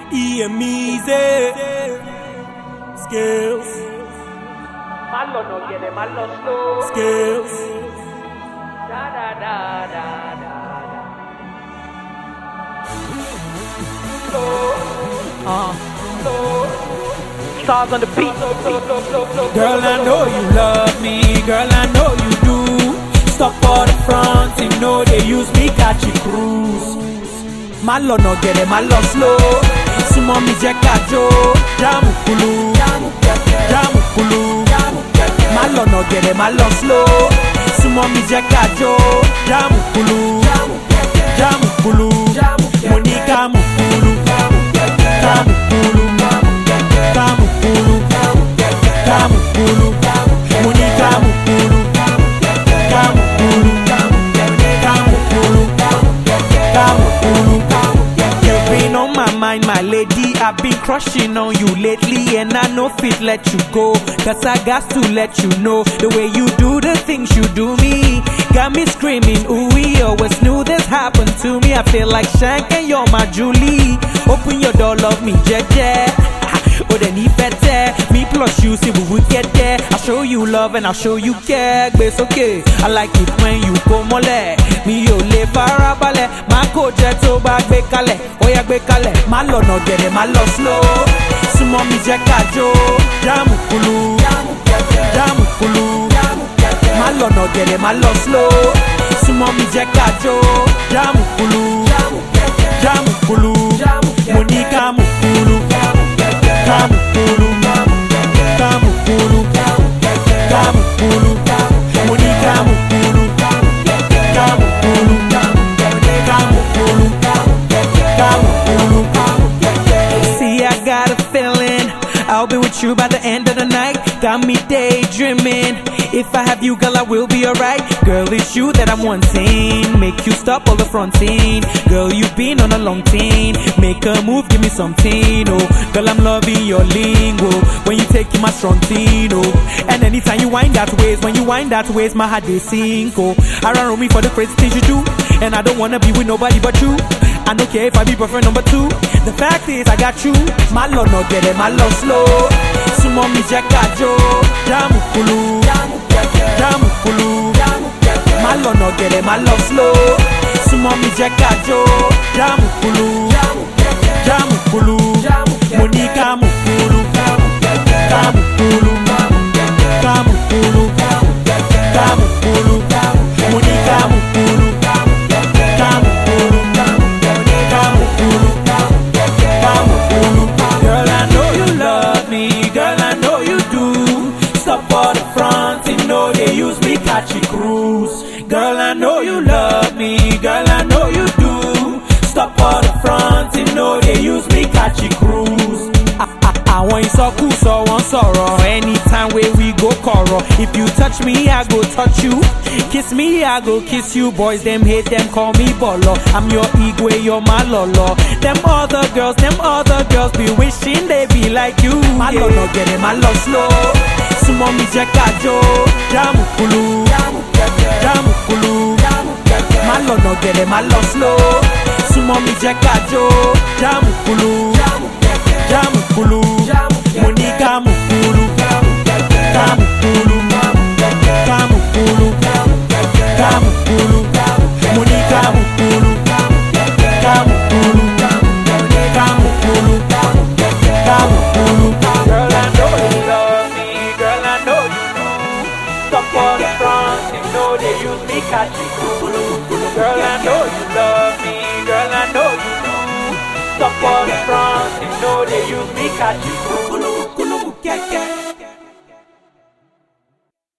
EMEZ Skills. Malo no quiere, malo slow. Skills. Da da da da da da. Slow. Stars on the beat. Girl, I know you love me. Girl, I know you do. Stop for the front, you know they use me catch a cruise. Malo no get it, malo slow. Sumo mi je kajo, jamu kulu, jamu kulu. Malo no get it, malo slow. Sumo mi je kajo, jamu kulu, jamu kulu. Monica mu kulu, jamu kulu, jamu kulu, jamu kulu. Monica mu kulu, jamu kulu, jamu kulu, jamu kulu. You've been on my mind, my lady. I've been crushing on you lately, and I know fit let you go. Cause I got to let you know the way you do the things you do me got me screaming, ooh, we always knew this happened to me. I feel like Shank and you're my Julie. Open your door, love me, jeje. Oh, then he better. Me plus you, see we would get there. I'll show you love and I'll show you care. But it's okay, I like it when you go mole. Me yo le farabale. Ma ko jeto ba gbe kale. Oya gbe kale. Malo no get it, malo slow. Sumo mi je kajo. Jamu kulu, jamu kulu. Malo no get it, malo slow. Sumo mi je kajo. Jamu kulu, jamu kulu. Monica mu kulu. Kamu kulu, kamu kulu, kamu kulu. Monica mu kulu, kamu kulu, kamu kulu, kamu kulu. See, I got a feeling I'll be with you by the end of the night. Got me daydreaming. If I have you, girl, I will be alright. Girl, it's you that I'm wanting. Make you stop all the fronting. Girl, you've been on a long thing. Make a move, give me something, oh. Girl, I'm loving your lingo. When you take my strong thing, oh. And anytime you wind that ways, when you wind that ways, my heart they sink, oh. I run me for the crazy things you do. And I don't wanna be with nobody but you. I don't care if I be boyfriend number 2. The fact is I got you. Malo no get it, malo slow. Sumo mi je kajo. Jamu kulu, jamu kulu. Malo no get it, malo slow. Sumo mi je kajo. Jamu kulu, jamu kulu. Monica mu kulu, kamu kulu, kamu kulu, kamu kulu. Monica mu kulu, kamu kulu. Girl, I know you love me, girl, I know you do. Stop for the front, you know they use me catch a cruise. Girl, I know you love me, girl, I know you do. Stop for the front, you know they use me catch a cruise. I want you so cool, so one sorrow. Anytime where we go corral. If you touch me, I go touch you. Kiss me, I go kiss you. Boys, them hate, them call me bolo. I'm your igwe, you're my lolo. Them other girls be wishing they be like you. My lolo get it, my love slow. Sumo mi je kajo. Jamu kulu, jamu kulu. My lolo get it, my love slow. Sumo mi je kajo. Jamu kulu, jamu kulu. Monica mu kulu, kamu kulu, kamu kulu, kamu kulu. Monica mu kulu, kamu kulu, kamu kulu, kamu kulu. Girl, I know you love me, girl, I know you do. Stop for the front, you know they use me catch you. Girl, I know you love me, girl, I know you do. Stop for the front, you know they use me catch you.